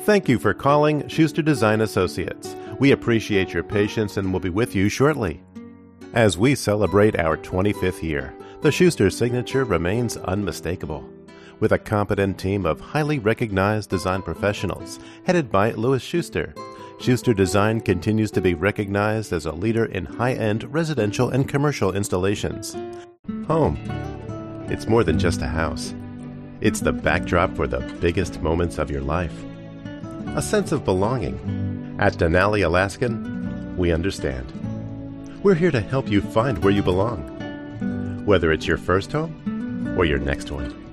Thank you for calling Schuster Design Associates. We appreciate your patience and will be with you shortly. As we celebrate our 25th year, the Schuster signature remains unmistakable. With a competent team of highly recognized design professionals headed by Louis Schuster, Schuster Design continues to be recognized as a leader in high-end residential and commercial installations. Home. It's more than just a house. It's the backdrop for the biggest moments of your life. A sense of belonging. At Denali Alaskan, we understand. We're here to help you find where you belong, whether it's your first home or your next one.